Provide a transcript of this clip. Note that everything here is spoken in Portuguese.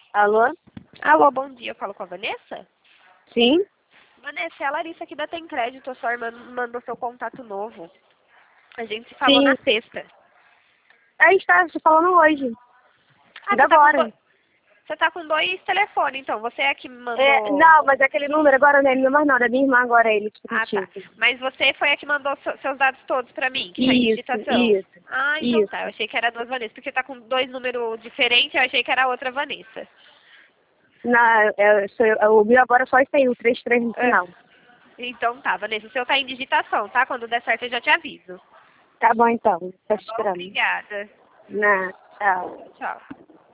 Alô? Alô, bom dia. Eu falo com a Vanessa? Sim? Vanessa, é a Larissa aqui da Tem Crédito. A sua irmã mandou seu contato novo. A gente se falou Sim. na sexta. A gente tá se falando hoje. Ah, Ainda agora. você tá com dois telefones, então. Você é que me É, mandou... não, mas aquele número agora não é meu mais não, é da minha irmã agora, é ele Ah, tá. dispositivo. Mas você foi a que mandou seus dados todos pra mim, que tá em Isso, digitação. isso, Ah, então isso. tá. Eu achei que era duas Vanessas. Porque tá com dois números diferentes, eu achei que era outra Vanessa. O meu agora só isso aí, o 33 no Ah, final. então tá, Vanessa. O seu tá em digitação, tá? Quando der certo eu já te aviso. Tá bom então, tô Tá bom? esperando. Obrigada. Tchau. Tchau.